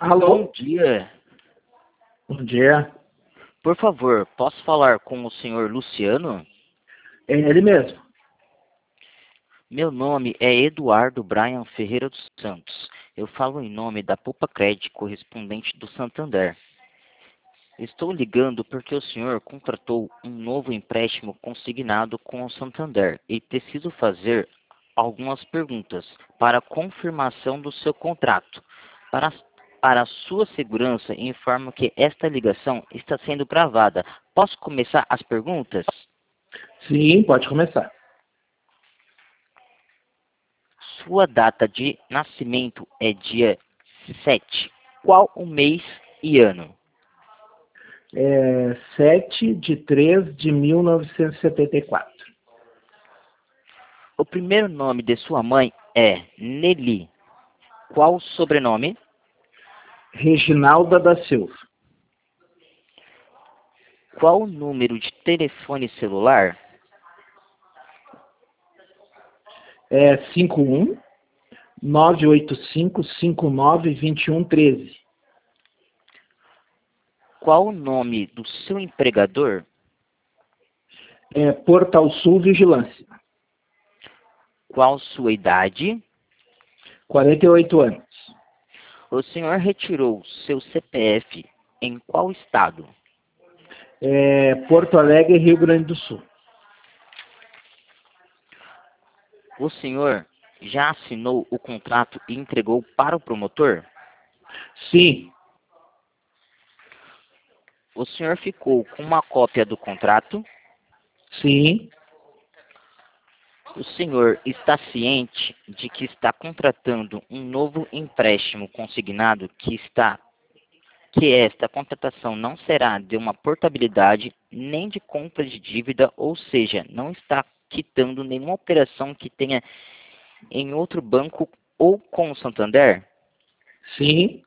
Bom Alô? dia. Bom dia. Por favor, posso falar com o senhor Luciano? É ele mesmo. Meu nome é Eduardo Brian Ferreira dos Santos. Eu falo em nome da Poupa Crédito correspondente do Santander. Estou ligando porque o senhor contratou um novo empréstimo consignado com o Santander e preciso fazer algumas perguntas para confirmação do seu contrato. Para, para sua segurança, informo que esta ligação está sendo gravada. Posso começar as perguntas? Sim, pode começar. Sua data de nascimento é dia 7. Qual o mês e ano? 7/3/1974. O primeiro nome de sua mãe é Nelly. Qual o sobrenome? Reginalda da Silva. Qual o número de telefone celular? 51-985-59-2113. Qual o nome do seu empregador? Portal Sul Vigilância. Qual sua idade? 48 anos. O senhor retirou seu CPF em qual estado? Porto Alegre, Rio Grande do Sul. O senhor já assinou o contrato e entregou para o promotor? Sim, O senhor ficou com uma cópia do contrato? sim. O senhor está ciente de que está contratando um novo empréstimo consignado que esta contratação não será de uma portabilidade nem de compra de dívida, ou seja, não está quitando nenhuma operação que tenha em outro banco ou com o Santander? Sim.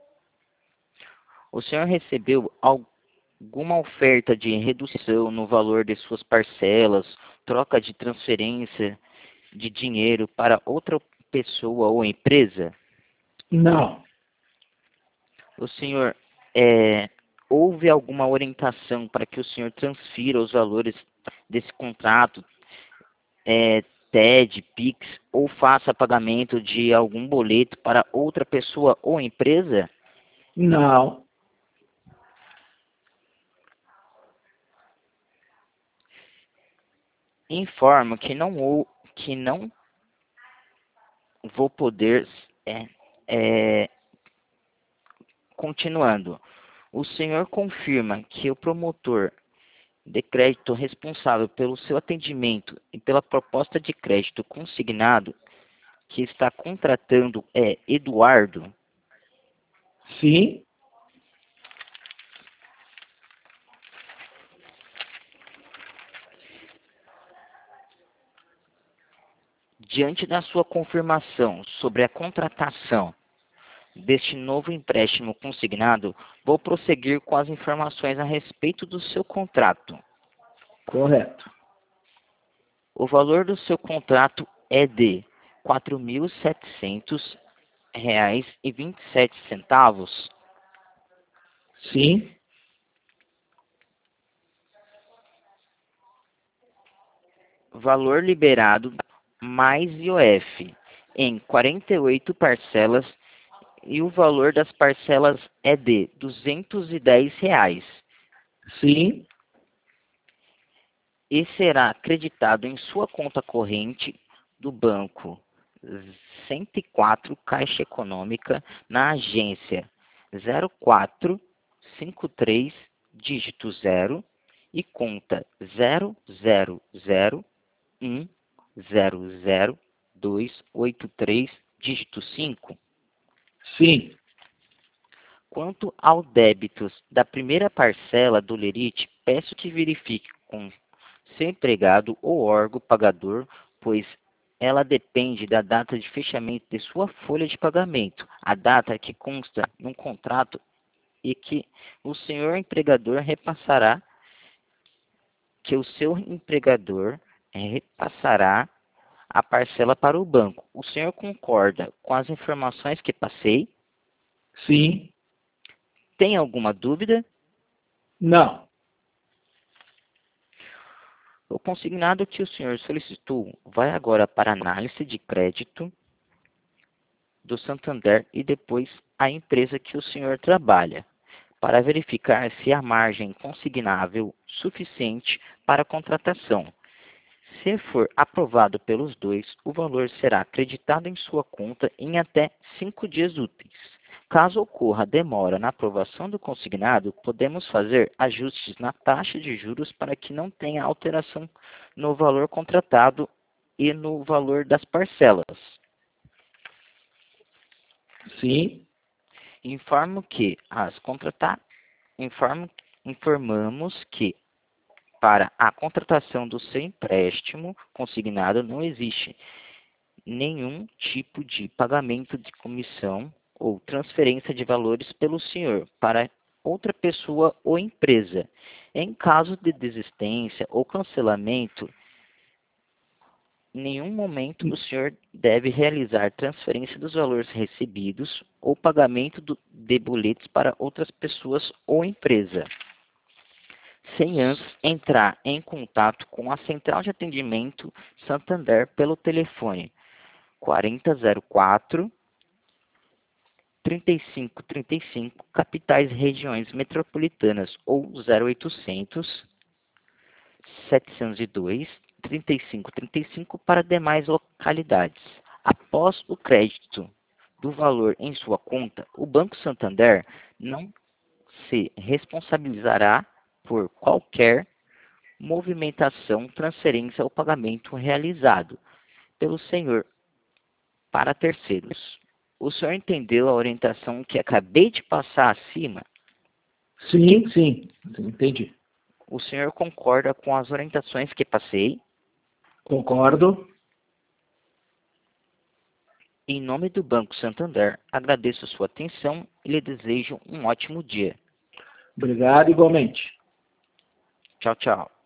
O senhor recebeu alguma oferta de redução no valor de suas parcelas, troca de transferência de dinheiro para outra pessoa ou empresa? Não. O senhor houve alguma orientação para que o senhor transfira os valores desse contrato, TED, Pix, ou faça pagamento de algum boleto para outra pessoa ou empresa? Não. Informo que não vou poder. é, é, Continuando, o senhor confirma que o promotor de crédito responsável pelo seu atendimento e pela proposta de crédito consignado que está contratando é Eduardo? Sim. Diante da sua confirmação sobre a contratação deste novo empréstimo consignado, vou prosseguir com as informações a respeito do seu contrato. Correto. O valor do seu contrato é de R$ 4.700,27. Sim. Valor liberado mais IOF em 48 parcelas e o valor das parcelas é de R$ 210 Sim. e será acreditado em sua conta corrente do banco 104 Caixa Econômica na agência 0453 dígito 0 e conta 000100283 dígito 5. Sim. Quanto ao débitos da primeira parcela do lerite, peço que verifique com seu empregado ou órgão pagador, pois ela depende da data de fechamento de sua folha de pagamento, a data que consta no contrato e que o senhor empregador repassará, que o seu empregador repassará a parcela para o banco. O senhor concorda com as informações que passei? Sim. Tem alguma dúvida? Não. O consignado que o senhor solicitou vai agora para a análise de crédito do Santander e depois a empresa que o senhor trabalha, para verificar se há margem consignável suficiente para a contratação. Se for aprovado pelos dois, o valor será acreditado em sua conta em até 5 dias úteis. Caso ocorra demora na aprovação do consignado, podemos fazer ajustes na taxa de juros para que não tenha alteração no valor contratado e no valor das parcelas. Sim. Informo que as contratar informamos que para a contratação do seu empréstimo consignado não existe nenhum tipo de pagamento de comissão ou transferência de valores pelo senhor para outra pessoa ou empresa. Em caso de desistência ou cancelamento, em nenhum momento o senhor deve realizar transferência dos valores recebidos ou pagamento de boletos para outras pessoas ou empresa, sem antes entrar em contato com a Central de Atendimento Santander pelo telefone 4004 3535, capitais e regiões metropolitanas, ou 0800 702 3535 para demais localidades. Após o crédito do valor em sua conta, o Banco Santander não se responsabilizará por qualquer movimentação, transferência ou pagamento realizado pelo senhor para terceiros. O senhor entendeu a orientação que acabei de passar acima? Sim, sim. Entendi. O senhor concorda com as orientações que passei? Concordo. Em nome do Banco Santander, agradeço sua atenção e lhe desejo um ótimo dia. Obrigado igualmente. Tchau, tchau.